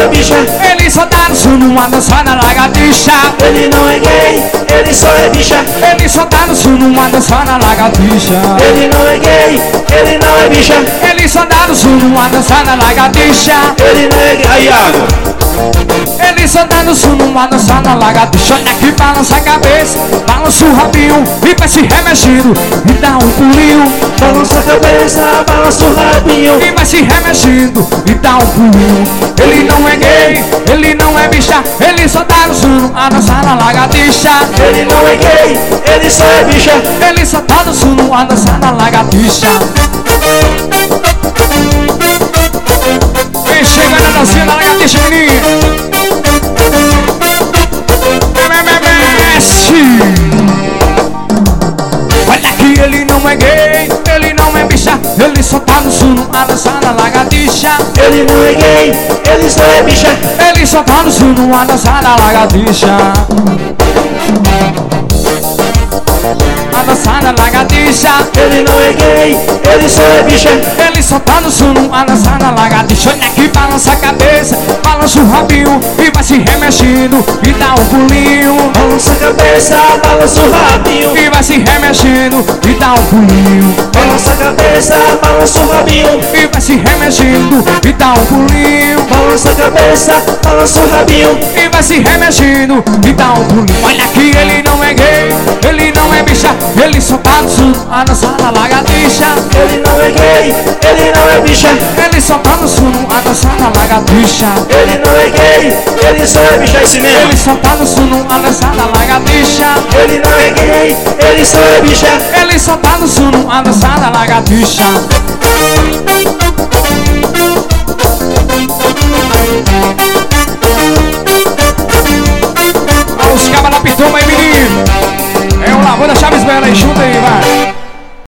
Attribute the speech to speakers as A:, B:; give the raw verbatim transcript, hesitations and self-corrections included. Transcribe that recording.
A: bicha.
B: Ele só dança numa dança na lagartixa.
A: Ele não é gay, ele só é bicha.
B: Ele só dança numa dança na lagartixa.
A: Ele não é gay, ele não é bicha.
B: Ele só dança numa dança na lagartixa.
A: Ele não é gay. Aí, Iago.
B: Ele só dança numa dança na lagartixa. Olha que balança a cabeça, balança o rabinho e vai se remexendo e dá um pulinho.
A: Balança a cabeça, balança o rabinho
B: e vai se remexendo e dá um pulinho. Ele não é gay, ele não é bicha. Ele só tá dançando a dançar na lagartixa.
A: Ele não é gay, ele só é bicha.
B: Ele só tá dançando a dançar na lagartixa. Vem chegando a dancinha da lagartixa, menina. Olha que ele não é gay, ele não é bicha. Ele só tá dançando a dançar na lagartixa.
A: Ele não é gay, ele só é bicha.
B: Ele só tá dançando a dançar na lagartixa. A dançar na lagartixa.
A: Ele não é gay, ele só é bicha.
B: Ele só tá dançando a dançar na lagartixa. Olha que balança a cabeça, balança o rabinho e vai se remexendo e dá um pulinho.
A: Balança a cabeça, balança o rabinho
B: e vai se remexendo e dá um pulinho.
A: Balança a cabeça, balança o rabinho
B: e vai se remexendo e dá um pulinho.
A: Balança a cabeça, balança o rabinho
B: e vai se remexendo e dá um pulinho. Olha que ele não é gay, ele não é bicha. Ele só tá dançando a dançar na lagartixa.
A: Ele não é gay, ele não é bicha.
B: Ele só tá dançando a dançar na lagartixa.
A: Ele não é gay, ele só é bicha. É esse mesmo.
B: Ele só tá dançando a dançar na lagartixa.
A: Ele não é gay, ele só é bicha.
B: Ele só tá dançando a dançar na lagartixa. Olha os cabas da pitoma aí, menino. É o Lavanda Chaves Bela aí, junta aí, vai.